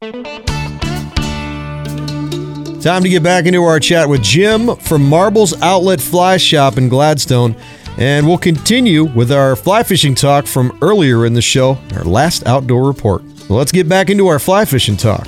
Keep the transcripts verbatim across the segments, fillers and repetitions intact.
Time to get back into our chat with Jim from Marbles Outlet Fly Shop in Gladstone. And we'll continue with our fly fishing talk from earlier in the show, our last outdoor report. So let's get back into our fly fishing talk.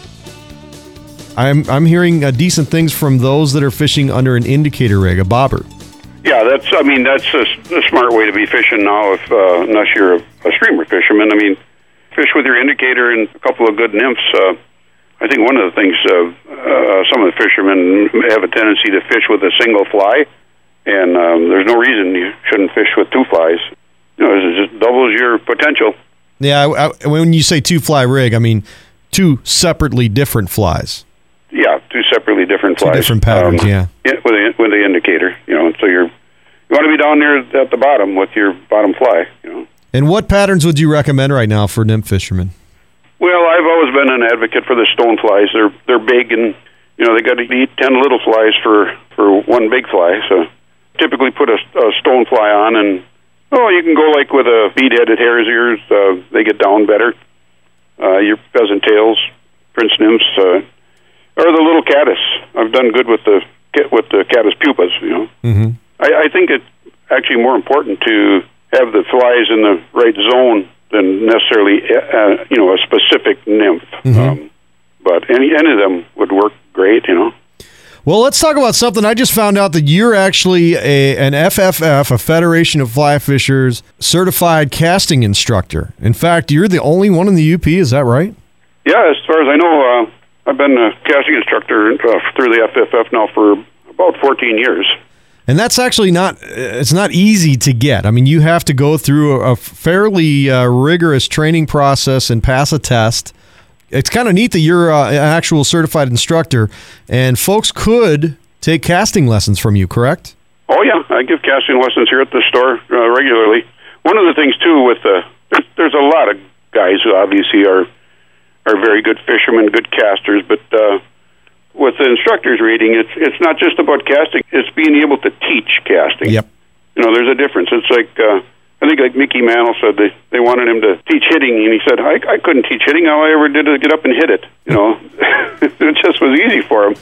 I'm I'm hearing uh, decent things from those that are fishing under an indicator rig, a bobber. Yeah, that's. I mean, that's a, a smart way to be fishing now. If uh, unless you're a, a streamer fisherman, I mean, fish with your indicator and a couple of good nymphs. Uh, I think one of the things uh, uh, some of the fishermen have a tendency to fish with a single fly. And um, there's no reason you shouldn't fish with two flies. You know, it just doubles your potential. Yeah, I, I, when you say two-fly rig, I mean two separately different flies. Yeah, two separately different flies. Two different patterns, um, yeah. yeah. With the, with the indicator, you know, so you're, you want to be down there at the bottom with your bottom fly, you know. And what patterns would you recommend right now for nymph fishermen? Well, I've always been an advocate for the stone flies. They're they're big, and, you know, they got to eat ten little flies for, for one big fly, so... Typically put a, a stone fly on, and oh, you can go like with a bead-headed hare's ears. Uh, they get down better. Uh, your pheasant tails, prince nymphs, uh, or the little caddis. I've done good with the with the caddis pupas. You know, mm-hmm. I, I think it's actually more important to have the flies in the right zone than necessarily uh, you know a specific nymph. Mm-hmm. Um, but any any of them would work great. You know. Well, let's talk about something. I just found out that you're actually a, an F F F, a Federation of Fly Fishers, certified casting instructor. In fact, you're the only one in the U P. Is that right? Yeah, as far as I know, uh, I've been a casting instructor uh, through the F F F now for about fourteen years. And that's actually not, it's not easy to get. I mean, you have to go through a fairly uh, rigorous training process and pass a test. It's kind of neat that you're uh, an actual certified instructor, and folks could take casting lessons from you, correct? Oh, yeah. I give casting lessons here at the store uh, regularly. One of the things, too, with the, there's, there's a lot of guys who obviously are are very good fishermen, good casters, but uh, with the instructor's reading, it's it's not just about casting. It's being able to teach casting. Yep. You know, there's a difference. It's like... Uh, I think like Mickey Mantle said they, they wanted him to teach hitting, and he said, I, I couldn't teach hitting. All I ever did was get up and hit it. You know, it just was easy for him.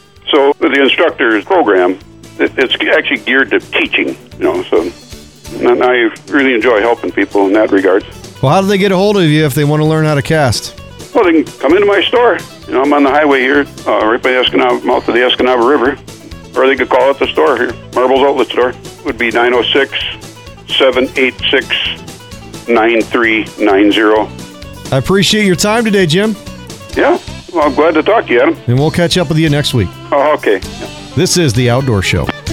So with the instructor's program, it, it's actually geared to teaching, you know, so and I really enjoy helping people in that regard. Well, how do they get a hold of you if they want to learn how to cast? Well, they can come into my store. You know, I'm on the highway here, uh, right by the Escanaba, mouth of the Escanaba River, or they could call at the store here. Marbles Outlet Store would be nine oh six, seven eight six, nine three nine zero. I appreciate your time today, Jim. Yeah, well, I'm glad to talk to you, Adam. And we'll catch up with you next week. Oh, okay. This is The Outdoor Show.